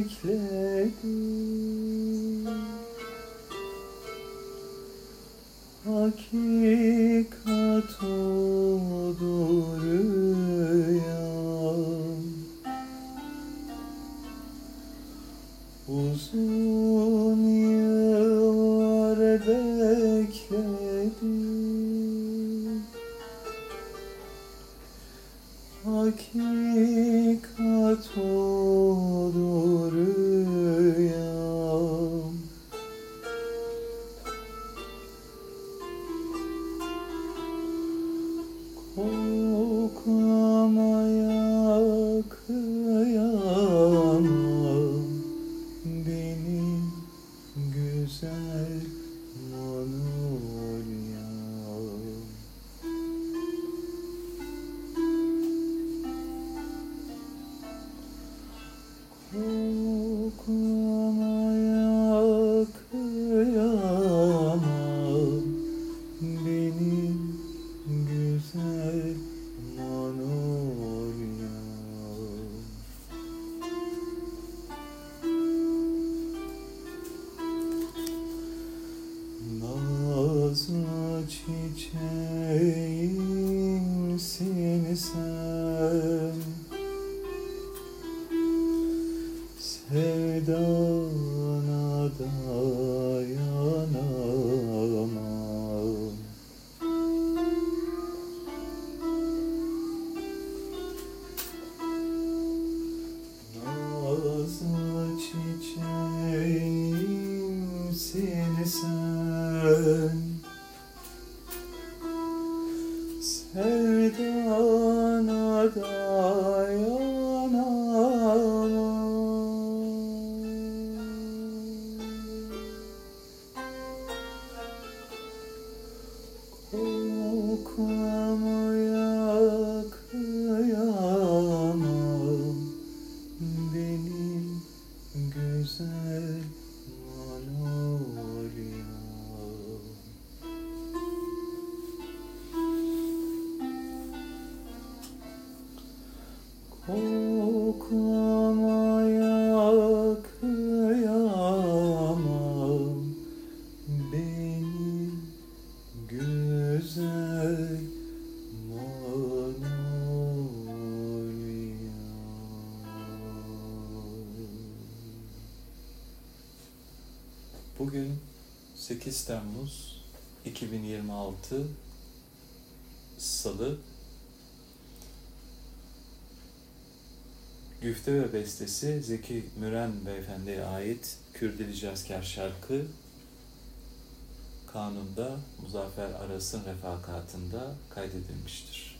bekledim. Hakikat odur rüyam. Uzun yıllar bekledim. Hakikat odur rüyam. Koklamaya kıyamam benim güzel Manolyam. Koklamaya kıyamam benim güzel Manolyam. Nazlı çiçeğimsin sen, sevdana dayanamam. Nazlı çiçeğimsin sen, sevdana dayanamam. Koklamaya kıyamam benim güzel Manolyam. Koklamaya kıyamam benim güzel Manolyam. Bugün 8 Temmuz 2026 Salı. Güfte ve bestesi Zeki Müren Beyefendi'ye ait Kürdili Cazkar şarkı Kanun'da Muzaffer Aras'ın refakatında kaydedilmiştir.